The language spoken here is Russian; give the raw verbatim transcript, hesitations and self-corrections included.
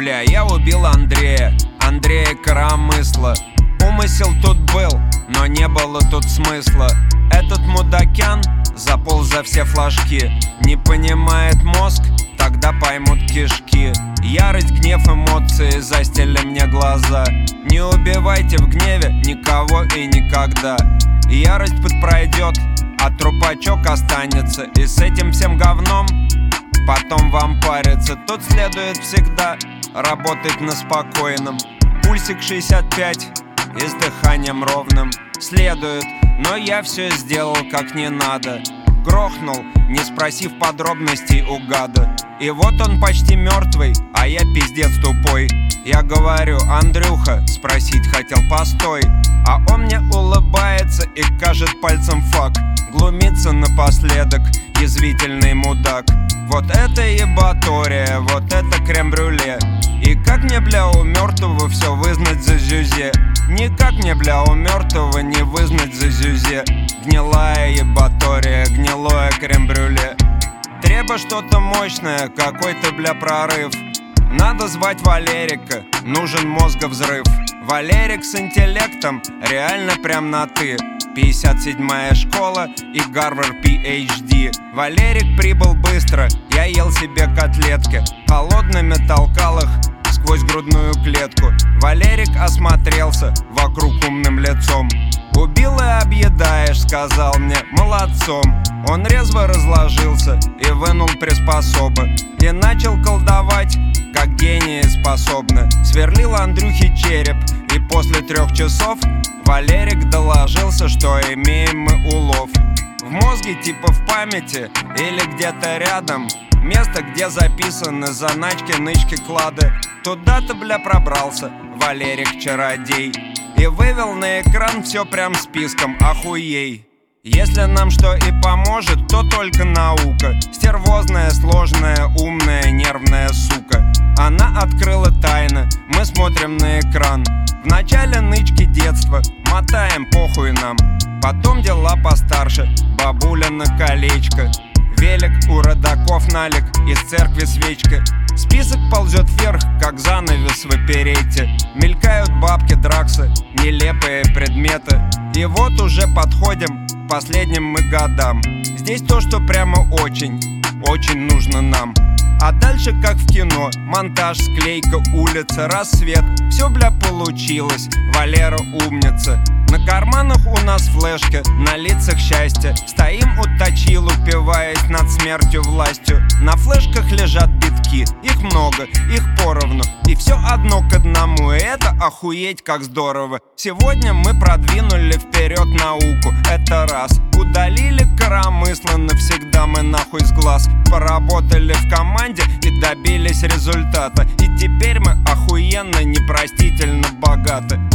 Бля, я убил Андрея, Андрея Коромысла. Умысел тут был, но не было тут смысла. Этот мудакян заполз за все флажки. Не понимает мозг, тогда поймут кишки. Ярость, гнев, эмоции застили мне глаза. Не убивайте в гневе никого и никогда. Ярость подпройдет, а трупачок останется. И с этим всем говном потом вам париться. Тут следует всегда работать на спокойном. Пульсик шестьдесят пять и с дыханием ровным. Следует, но я все сделал как не надо. Грохнул, не спросив подробностей у гада. И вот он почти мертвый, а я пиздец тупой. Я говорю: Андрюха, спросить хотел, постой. А он мне улыбается и кажет пальцем фак. Глумится напоследок, язвительный мудак. Вот это ебатория, вот это крем-брюле. И как мне, бля, у мертвого все вызнать за зюзе? Никак мне, бля, у мертвого не вызнать за зюзе. Гнилая ебатория, гнилое крем-брюле. Треба что-то мощное, какой-то, бля, прорыв. Надо звать Валерика, нужен мозговзрыв. Валерик с интеллектом, реально прям на ты. пятьдесят седьмая школа и Гарвард пи эйч ди. Валерик прибыл быстро, я ел себе котлетки. Холодными толкал их сквозь грудную клетку. Валерик осмотрелся вокруг умным лицом. Убил и объедаешь, сказал мне, молодцом. Он резво разложился и вынул приспособы. И начал колдовать, как гении способны. Сверлил Андрюхе череп, и после трех часов Валерик доложился, что имеем мы улов. В мозге типа в памяти или где-то рядом место, где записаны заначки, нычки, клады. Туда-то, бля, пробрался Валерик-чародей и вывел на экран все прям списком, охуей. Если нам что и поможет, то только наука. Стервозная, сложная, умная, нервная сука. Она открыла тайны, мы смотрим на экран. Вначале нычки детства, мотаем, похуй нам. Потом дела постарше, бабуля на колечко. Велик у родаков налик, из церкви свечка. Список ползет вверх, как занавес в оперете. Мелькают бабки, драксы, нелепые предметы. И вот уже подходим к последним мы годам. Здесь то, что прямо очень, очень нужно нам. А дальше как в кино, монтаж, склейка, улица, рассвет. Все, бля, получилось, Валера умница. На карманах у нас флешки, на лицах счастье. Стоим у точил, упиваясь над смертью властью. На флешках лежат битки, их много, их поровну. И все одно к одному, и это охуеть как здорово. Сегодня мы продвинули вперед науку, это раз. Удалили коромысла навсегда мы нахуй с глаз. Поработали в команде и добились результата. И теперь мы охуенно, непростительно богаты.